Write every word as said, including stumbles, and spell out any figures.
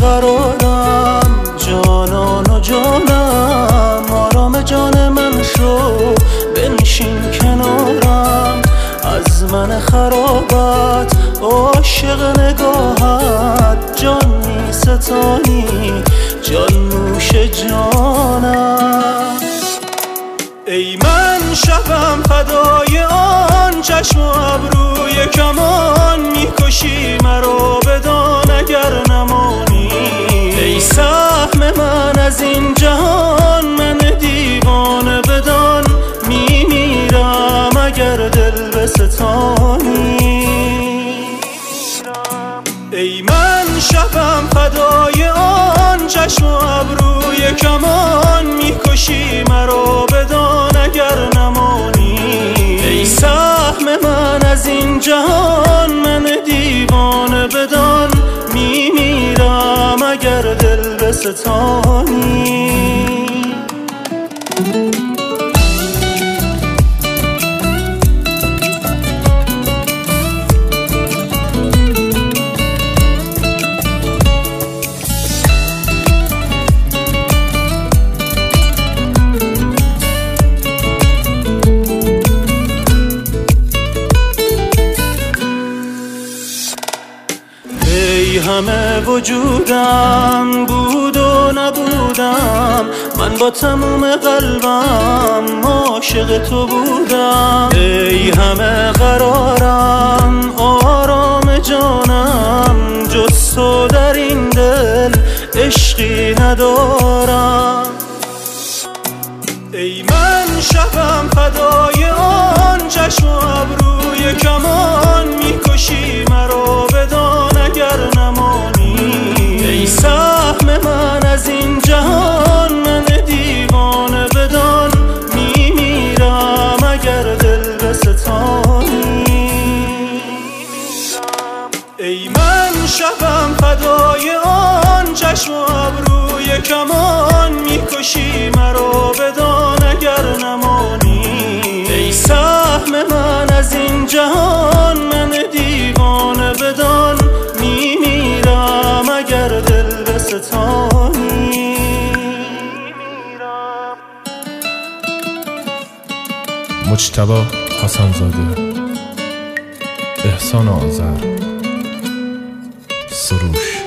قرارم، جانان و جانم، آرام جان من شو، بنشین کنارم. از من خرابت عاشق نگاهت، جان می ستانی جان نوش جانم. ای من شبم فدای آن چشم و ابروی کمان، میکشی مرا بدان اگر نمانی. ای سهم من از این جهان، من دیوانه بدان، میمیرم اگر دل بستانی. ای من شبم فدای آن چشم و ابروی کمان، میکشی مرا بدان اگر نمانی. ای سهم من از این جهان، من دیوانه بدان، میمیرم اگر دل بستانی. ای همه وجودم بود و نبودم، من با تموم قلبم عاشق تو بودم. ای همه قرارم، آرام جانم، جز تو در این دل عشقی ندارم. ای من شبم فدای آن چشم و ابروی کمان، میکشی مرا بدان اگر نمانی. ای سهم من از این جهان، من دیوانه بدان، میمیرم اگر دل بستانی. ای من شبم فدای آن چشم و ابروی کمان، میکشی مرا بدان اگر نمانی. ای سهم من از این جهان، من دیوانه بدان، میمیرم اگر دل بستانی. مجتبی حسن‌زاده، احسان آذر، سروش.